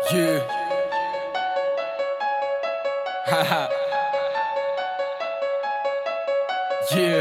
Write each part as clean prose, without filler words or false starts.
Yeah. Haha. Yeah.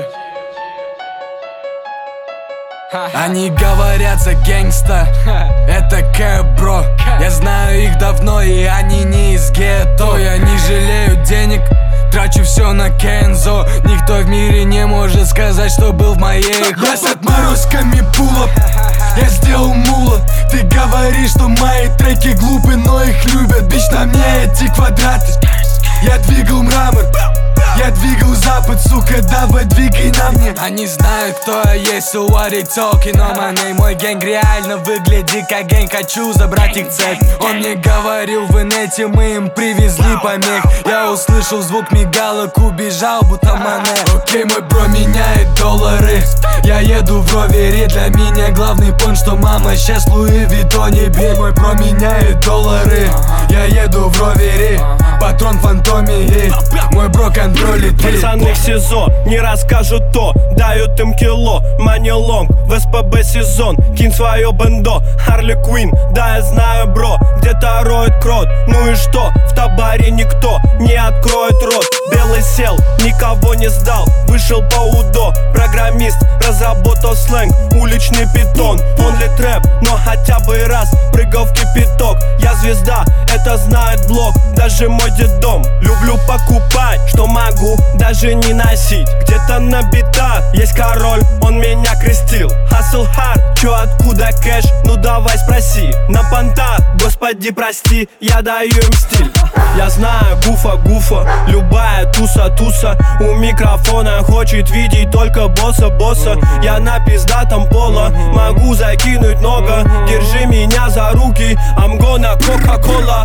Они говорят за гэнгста, это кэп, бро. Я знаю их давно, и они не из гетто. Я не жалею денег, трачу все на Кензо. Никто в мире не может сказать, что был в моей хоп. Я с отморозками пулов, я сделал мула. Ты говоришь, что мои треки глупы, но их любят. Бич, на мне эти квадраты. Я двигал мрамор, я двигал запад, сука, давай двигай на мне. Они знают, кто я есть, so what they talking on my name. Мой гэнг реально выглядит как гэнг, хочу забрать их цель. Он мне говорил в инете, мы им привезли помех. Я услышал звук мигалок, убежал, будто манер. Окей, мой бро меняет доллары. Я еду в ровере, для меня главный пон, что мама сейчас Луи Виттоне. Бей, мой бро меняет доллары. Я еду в ровере, патрон в фантоме, ей. Мой бро контролит ритм. Пацаны в СИЗО не расскажут то, дают им кило. Мани лонг, в СПБ сезон, кинь свое бендо. Харли Квин, да я знаю, бро, где-то роет крот. Ну и что, в табаре никто не откроет рот. Белый сел, никого не сдал, вышел по УДО. Программист, разработал сленг, уличный питон. Он ли трэп, но хотя бы раз прыгал в кипяток. Я звезда, это знает блог, даже мой дедом. Люблю покупать, что могу даже не носить. Где-то на битах есть король, он меня крестил. Hustle hard, чё откуда кэш, ну давай спроси. На понтах, господи прости, я даю им стиль. Я знаю, гуфа, любая туса. У микрофона хочет видеть только босса. Я на пиздатом поло, могу закинуть много. Держи меня за руки, I'm gonna Coca-Cola.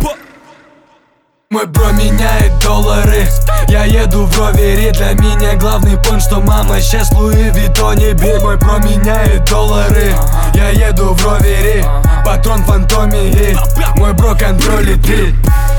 Мой бро меняет доллары. Я еду в ровере, для меня главный пон, что мама сейчас Луи Виттоне. Бей, мой бро меняет доллары. Я еду в ровере, патрон в фантоме, ей. Мой бро контролит ритм.